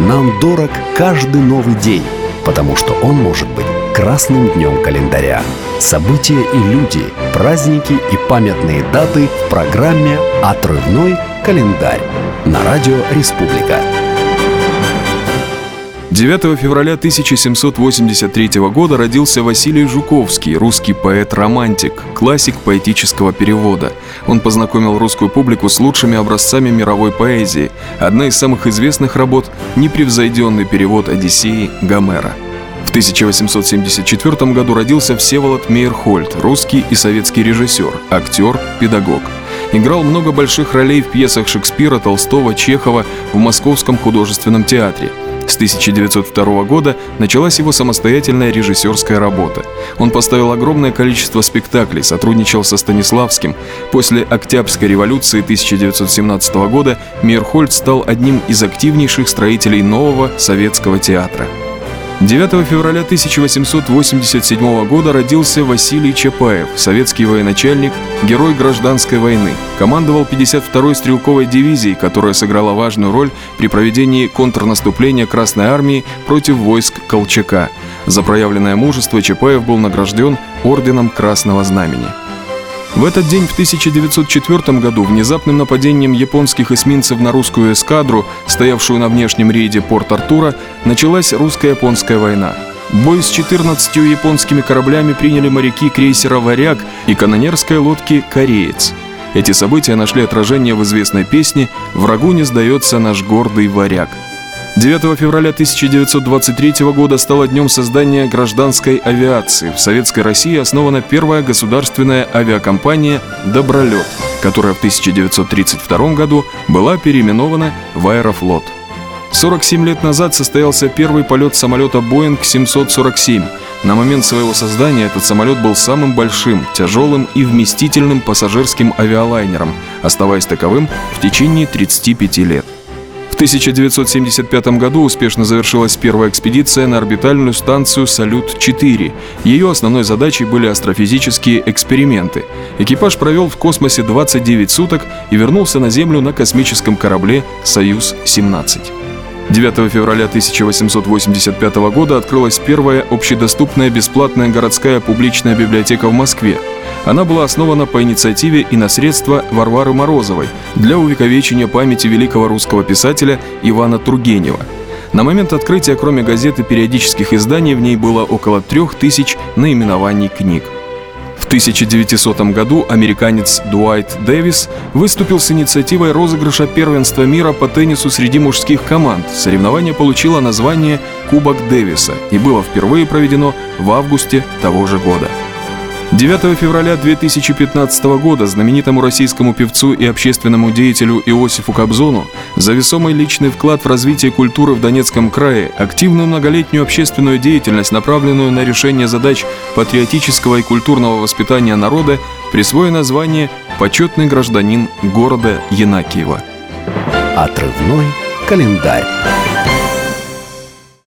Нам дорог каждый новый день, потому что он может быть красным днем календаря. События и люди, праздники и памятные даты в программе «Отрывной календарь» на радио «Республика». 9 февраля 1783 года родился Василий Жуковский, русский поэт-романтик, классик поэтического перевода. Он познакомил русскую публику с лучшими образцами мировой поэзии. Одна из самых известных работ – непревзойденный перевод «Одиссеи» Гомера. В 1874 году родился Всеволод Мейерхольд, русский и советский режиссер, актер, педагог. Играл много больших ролей в пьесах Шекспира, Толстого, Чехова в Московском художественном театре. С 1902 года началась его самостоятельная режиссерская работа. Он поставил огромное количество спектаклей, сотрудничал со Станиславским. После Октябрьской революции 1917 года Мейерхольд стал одним из активнейших строителей нового советского театра. 9 февраля 1887 года родился Василий Чапаев, советский военачальник, герой гражданской войны. Командовал 52-й стрелковой дивизией, которая сыграла важную роль при проведении контрнаступления Красной армии против войск Колчака. За проявленное мужество Чапаев был награжден орденом Красного Знамени. В этот день, в 1904 году, внезапным нападением японских эсминцев на русскую эскадру, стоявшую на внешнем рейде Порт-Артура, началась русско-японская война. Бой с 14 японскими кораблями приняли моряки крейсера «Варяг» и канонерской лодки «Кореец». Эти события нашли отражение в известной песне «Врагу не сдается наш гордый варяг». 9 февраля 1923 года стало днем создания гражданской авиации. В Советской России основана первая государственная авиакомпания «Добролет», которая в 1932 году была переименована в «Аэрофлот». 47 лет назад состоялся первый полет самолета «Боинг 747». На момент своего создания этот самолет был самым большим, тяжелым и вместительным пассажирским авиалайнером, оставаясь таковым в течение 35 лет. В 1975 году успешно завершилась первая экспедиция на орбитальную станцию «Салют-4». Ее основной задачей были астрофизические эксперименты. Экипаж провел в космосе 29 суток и вернулся на Землю на космическом корабле «Союз-17». 9 февраля 1885 года открылась первая общедоступная бесплатная городская публичная библиотека в Москве. Она была основана по инициативе и на средства Варвары Морозовой для увековечения памяти великого русского писателя Ивана Тургенева. На момент открытия, кроме газет и периодических изданий, в ней было около 3000 наименований книг. В 1900 году американец Дуайт Дэвис выступил с инициативой розыгрыша первенства мира по теннису среди мужских команд. Соревнование получило название «Кубок Дэвиса» и было впервые проведено в августе того же года. 9 февраля 2015 года знаменитому российскому певцу и общественному деятелю Иосифу Кобзону за весомый личный вклад в развитие культуры в Донецком крае, активную многолетнюю общественную деятельность, направленную на решение задач патриотического и культурного воспитания народа, присвоено звание «Почетный гражданин города Янакиева». Отрывной календарь.